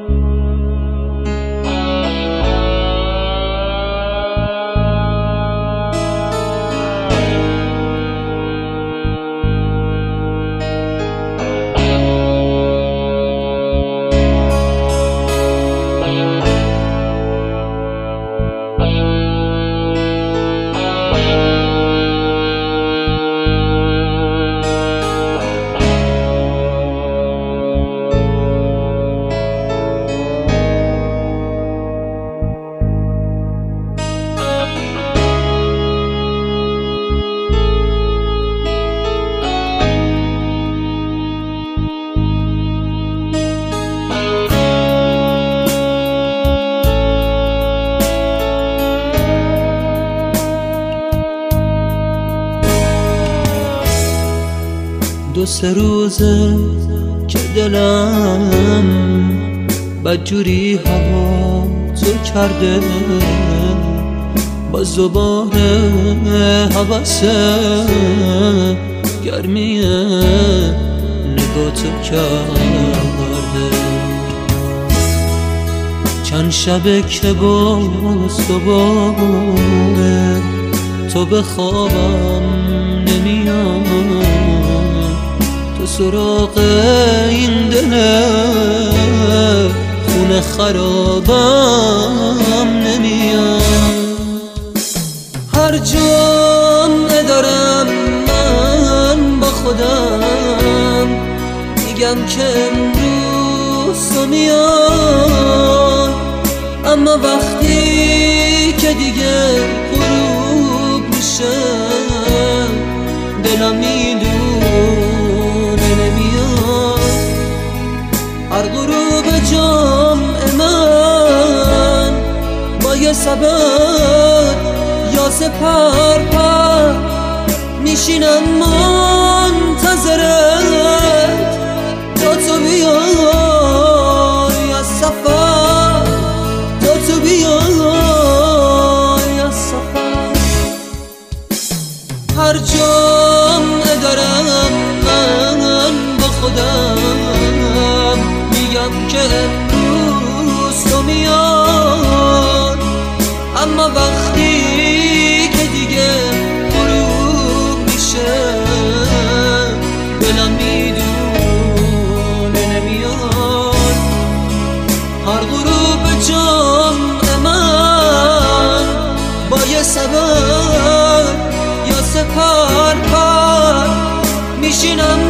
دو سه روزه که دلم بدجوری هوا تو کرده، باز دوباره حواسه گرمی نگاه تو کرده. چند شبه که باز دوباره تو به خوابم نمیاد، تو سراغ این دل خونه خرابم نمیاد. هر جمعه دارم من با خودم میگم که امروز تو میاد، اما وقتی که دیگه غروب میشه دلم میدونه نمیاد. هر غروب جمعه من با یه سبب یا سپر پر میشینم منتظرت تا تو بیای از سفر، تا تو بیای از سفر. هر جمعه دارم من با خودم میگم که امروز تو میاد، اما وقتی که دیگه غروب میشه دلم میدونه نمیاد. هر غروب جمعه من با یه سبب یا سپر پر میشینم